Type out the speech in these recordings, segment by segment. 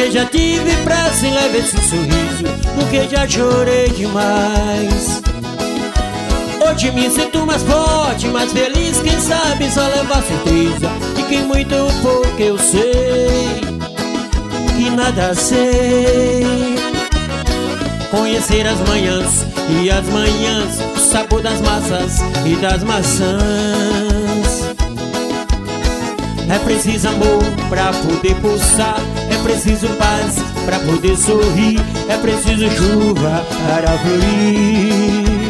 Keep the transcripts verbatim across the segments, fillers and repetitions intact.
Porque já tive pressa em levar esse sorriso, porque já chorei demais. Hoje me sinto mais forte, mais feliz, quem sabe só levar certeza de que muito pouco eu sei, que nada sei. Conhecer as manhãs e as manhãs, o sabor das massas e das maçãs. É preciso amor pra poder pulsar, é preciso paz pra poder sorrir, é preciso chuva para florir.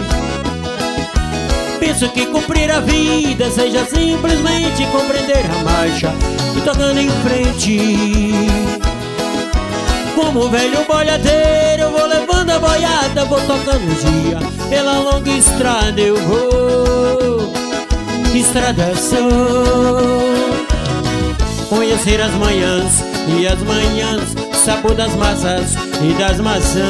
Penso que cumprir a vida seja simplesmente compreender a marcha e tocando em frente. Como velho boiadeiro eu vou levando a boiada, vou tocando o dia, pela longa estrada eu vou. Estrada sou. Conhecer as manhãs e as manhãs, o sabor das massas e das maçãs.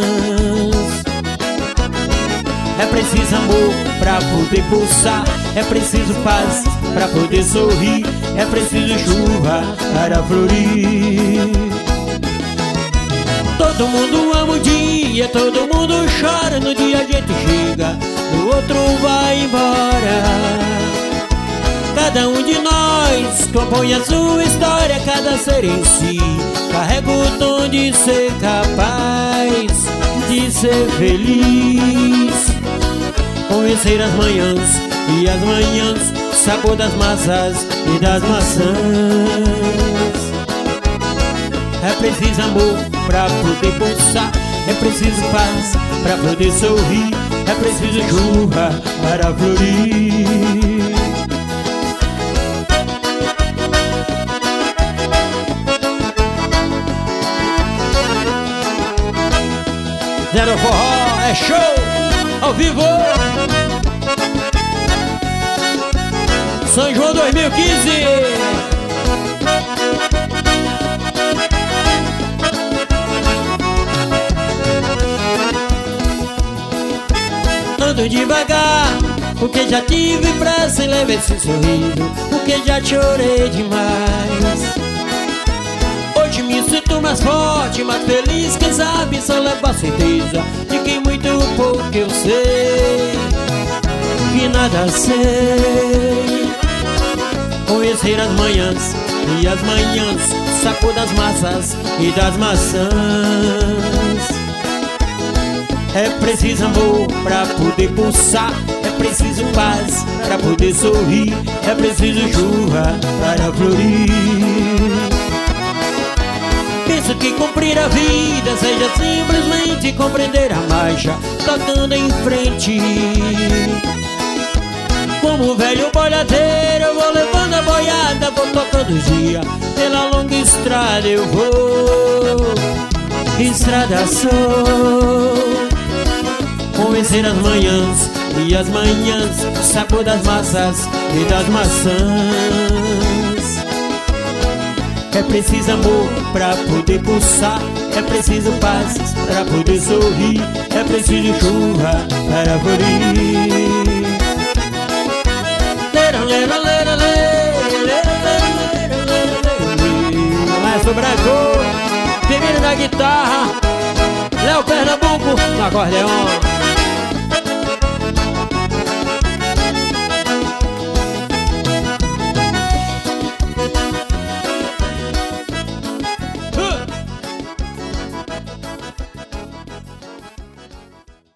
É preciso amor pra poder pulsar, é preciso paz pra poder sorrir, é preciso chuva para florir. Todo mundo ama o dia, todo mundo chora, no dia a gente chega, o outro vai embora. Cada um de nós compõe a sua história, cada ser em si carrega o dom de ser capaz de ser feliz. Conhecer as manhãs e as manhãs, o sabor das massas e das maçãs. É preciso amor pra poder pulsar, é preciso paz pra poder sorrir, é preciso chuva para florir. Zero Forró é show ao vivo. São João dois mil e quinze. Ando devagar, porque já tive pressa em levar esse sorriso, porque já chorei demais. Hoje me sinto mais forte, mais feliz, quem sabe só leva a certeza de que muito pouco eu sei, que nada sei. Conhecer as manhãs e as manhãs, o sabor das massas e das maçãs. É preciso amor pra poder pulsar, é preciso paz pra poder sorrir, é preciso chuva para florir. Penso que cumprir a vida seja simplesmente compreender a marcha, tocando em frente. Como velho boiadeiro eu vou levando a boiada, vou tocando o dia, pela longa estrada eu vou. Estrada sou. Conhecer as manhãs e as manhãs, o sabor das massas e das maçãs. É preciso amor pra poder pulsar, é preciso paz pra poder sorrir, é preciso chuva para florir. Maestro Branco, primeiro na guitarra, Léo Pernambuco no acordeon.